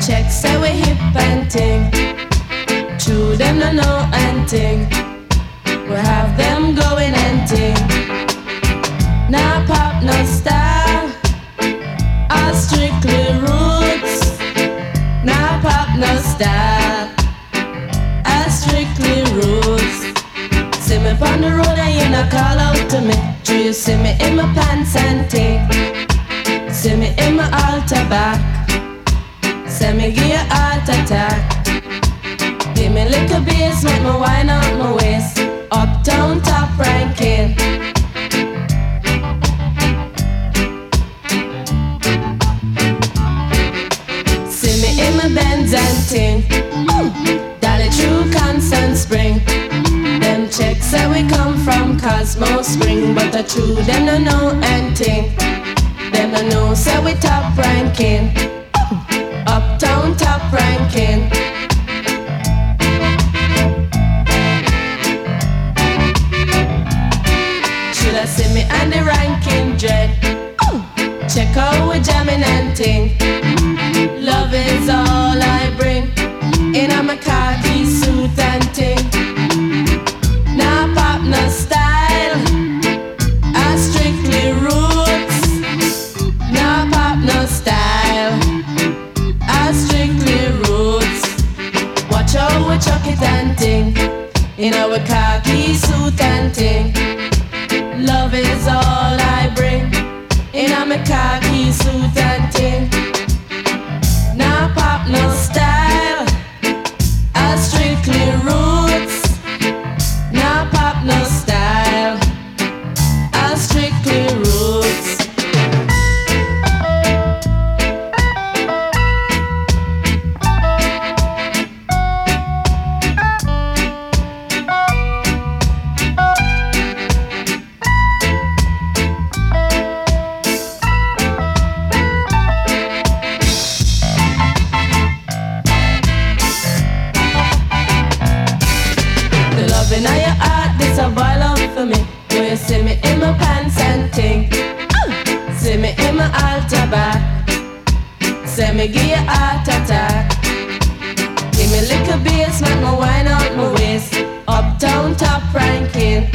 check say we hip and ting. True them no know and ting. We have them going and ting. Nah pop no style, all strictly roots. Nah pop no style, all strictly roots. See me on the road and you not call out to me. Do you see me in my pants and ting? See me in my altar back. Say me give you heart attack. Give me little bass, make me wind out my waist. Uptown top ranking. See me in my Benz and ting. Dolly true Constant Spring. Them checks say we come from Cosmo Spring, but the true them no know and ting. Them no know say we top ranking. Uptown top ranking. Shoulda see me and the ranking dread. Check out we jamming and ting. Love is all I bring. In a my khaki suit and ting. Nah pop no style, I strictly roots. Nah pop no style, I strictly roots. Watch how we chuck it and ting. In our khaki suit and ting. Love is all I bring. In a my khaki suit and ting. Nah pop no style, I strictly roots. Nah pop no style, I strictly roots. In your heart, this a boil up for me. When you see me in my pants and ting. See me in my altar back. Say me give you heart attack. Give me little bass, make me wind out my waist. Uptown top ranking.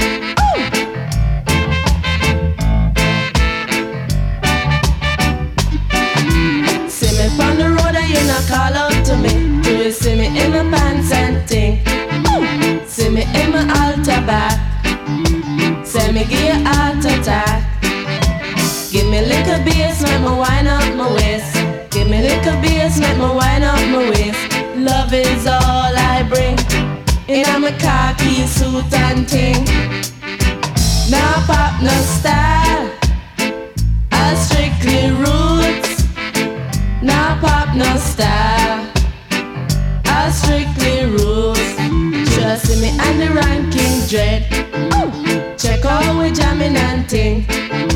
See me from the road and you not call out to me. Do you see me in my pants and ting? See me in my altar back. Say me give you heart attack. Give me little bass, make me wind up my waist. Give me little bass, make me wind up my waist. Love is all I bring. In a my khaki suit and ting. Nah pop no style, I strictly roots. Nah pop no style, I strictly roots. Just see me and the ranking dread. Check out we jamming and ting.